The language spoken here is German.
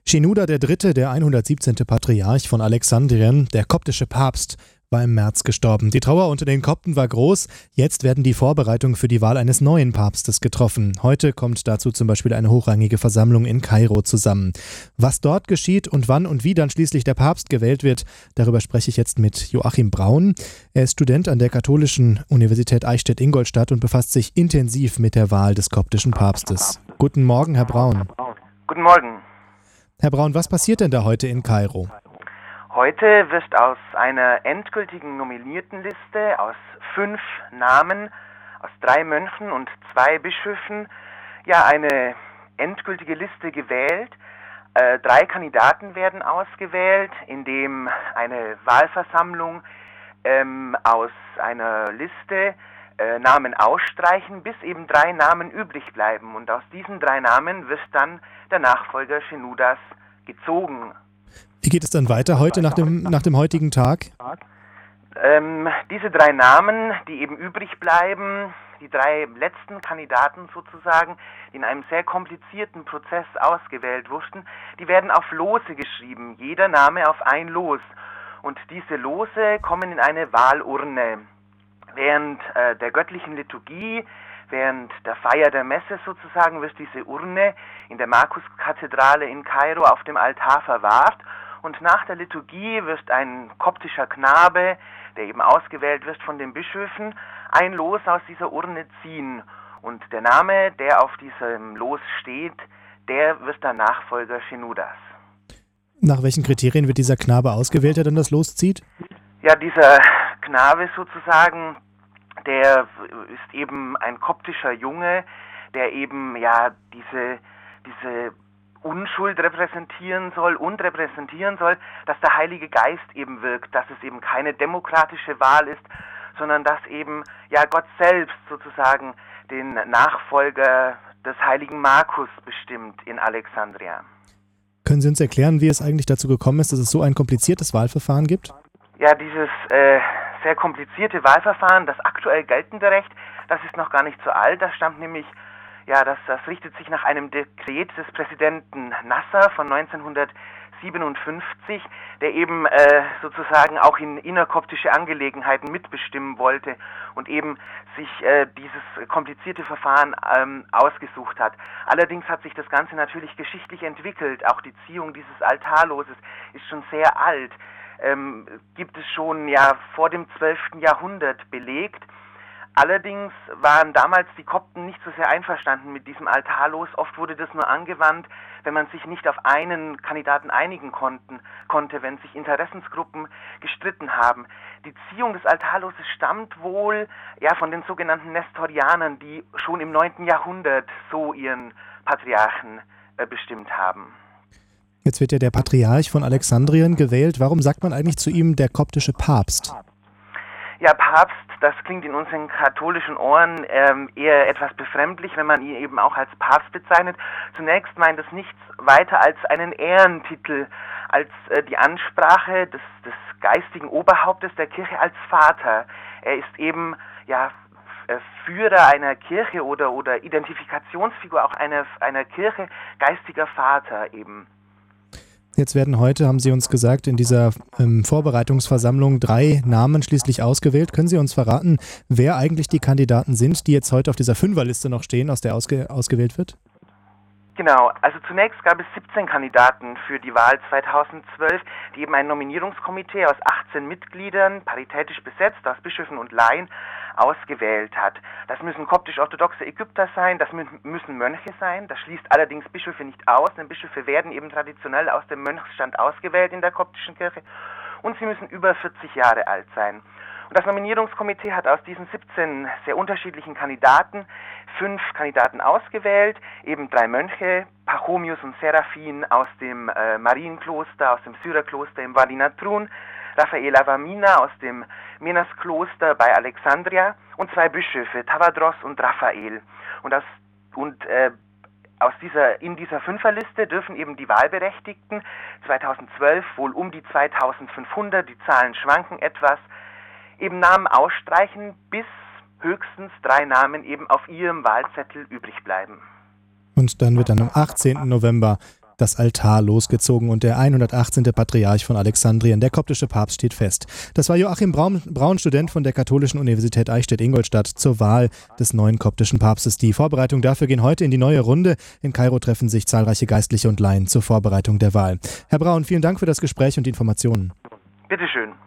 Shenouda III., der 117. Patriarch von Alexandrien, der koptische Papst, war im März gestorben. Die Trauer unter den Kopten war groß. Jetzt werden die Vorbereitungen für die Wahl eines neuen Papstes getroffen. Heute kommt dazu zum Beispiel eine hochrangige Versammlung in Kairo zusammen. Was dort geschieht und wann und wie dann schließlich der Papst gewählt wird, darüber spreche ich jetzt mit Joachim Braun. Er ist Student an der Katholischen Universität Eichstätt-Ingolstadt und befasst sich intensiv mit der Wahl des koptischen Papstes. Guten Morgen, Herr Braun. Guten Morgen. Herr Braun, was passiert denn da heute in Kairo? Heute wird aus einer endgültigen Nominiertenliste aus 5 Namen, aus 3 Mönchen und 2 Bischöfen, eine endgültige Liste gewählt. 3 Kandidaten werden ausgewählt, indem eine Wahlversammlung aus einer Liste Namen ausstreichen, bis eben 3 Namen übrig bleiben. Und aus diesen 3 Namen wird dann der Nachfolger Shenoudas gezogen. Wie geht es dann weiter heute nach dem heutigen Tag? Diese 3 Namen, die eben übrig bleiben, die 3 letzten Kandidaten sozusagen, die in einem sehr komplizierten Prozess ausgewählt wurden, die werden auf Lose geschrieben, jeder Name auf ein Los. Und diese Lose kommen in eine Wahlurne. Während der göttlichen Liturgie, während der Feier der Messe sozusagen, wird diese Urne in der Markuskathedrale in Kairo auf dem Altar verwahrt. Und nach der Liturgie wird ein koptischer Knabe, der eben ausgewählt wird von den Bischöfen, ein Los aus dieser Urne ziehen. Und der Name, der auf diesem Los steht, der wird der Nachfolger Shenoudas. Nach welchen Kriterien wird dieser Knabe ausgewählt, der dann das Los zieht? Ja, dieser Knabe sozusagen, der ist eben ein koptischer Junge, der eben diese Unschuld repräsentieren soll, dass der Heilige Geist eben wirkt, dass es eben keine demokratische Wahl ist, sondern dass eben Gott selbst sozusagen den Nachfolger des heiligen Markus bestimmt in Alexandria. Können Sie uns erklären, wie es eigentlich dazu gekommen ist, dass es so ein kompliziertes Wahlverfahren gibt? Ja, dieses sehr komplizierte Wahlverfahren, das aktuell geltende Recht, das ist noch gar nicht so alt, das stammt nämlich das richtet sich nach einem Dekret des Präsidenten Nasser von 1957, der eben sozusagen auch in innerkoptische Angelegenheiten mitbestimmen wollte und eben sich dieses komplizierte Verfahren ausgesucht hat. Allerdings hat sich das Ganze natürlich geschichtlich entwickelt. Auch die Ziehung dieses Altarloses ist schon sehr alt. Gibt es schon vor dem 12. Jahrhundert belegt. Allerdings waren damals die Kopten nicht so sehr einverstanden mit diesem Altarlos. Oft wurde das nur angewandt, wenn man sich nicht auf einen Kandidaten einigen konnte, wenn sich Interessensgruppen gestritten haben. Die Ziehung des Altarloses stammt wohl von den sogenannten Nestorianern, die schon im 9. Jahrhundert so ihren Patriarchen bestimmt haben. Jetzt wird ja der Patriarch von Alexandrien gewählt. Warum sagt man eigentlich zu ihm der koptische Papst? Ja, Papst, das klingt in unseren katholischen Ohren eher etwas befremdlich, wenn man ihn eben auch als Papst bezeichnet. Zunächst meint es nichts weiter als einen Ehrentitel, als die Ansprache des geistigen Oberhauptes der Kirche als Vater. Er ist eben Führer einer Kirche oder Identifikationsfigur auch einer Kirche, geistiger Vater eben. Jetzt werden heute, haben Sie uns gesagt, in dieser Vorbereitungsversammlung 3 Namen schließlich ausgewählt. Können Sie uns verraten, wer eigentlich die Kandidaten sind, die jetzt heute auf dieser 5er-Liste noch stehen, aus der ausgewählt wird? Genau, also zunächst gab es 17 Kandidaten für die Wahl 2012, die eben ein Nominierungskomitee aus 18 Mitgliedern, paritätisch besetzt, aus Bischöfen und Laien, ausgewählt hat. Das müssen koptisch-orthodoxe Ägypter sein, das müssen Mönche sein, das schließt allerdings Bischöfe nicht aus, denn Bischöfe werden eben traditionell aus dem Mönchsstand ausgewählt in der koptischen Kirche und sie müssen über 40 Jahre alt sein. Und das Nominierungskomitee hat aus diesen 17 sehr unterschiedlichen Kandidaten 5 Kandidaten ausgewählt, eben 3 Mönche, Pachomius und Seraphin aus dem Marienkloster, aus dem Syrerkloster im Wadi Natrun, Raphael Avamina aus dem Menas-Kloster bei Alexandria und 2 Bischöfe, Tawadros und Raphael. In dieser 5er-Liste dürfen eben die Wahlberechtigten 2012 wohl um die 2500, die Zahlen schwanken etwas, eben Namen ausstreichen, bis höchstens 3 Namen eben auf ihrem Wahlzettel übrig bleiben. Und dann wird am 18. November das Altar losgezogen und der 118. Patriarch von Alexandrien, der koptische Papst, steht fest. Das war Joachim Braun, Student von der Katholischen Universität Eichstätt-Ingolstadt, zur Wahl des neuen koptischen Papstes. Die Vorbereitungen dafür gehen heute in die neue Runde. In Kairo treffen sich zahlreiche Geistliche und Laien zur Vorbereitung der Wahl. Herr Braun, vielen Dank für das Gespräch und die Informationen. Bitteschön.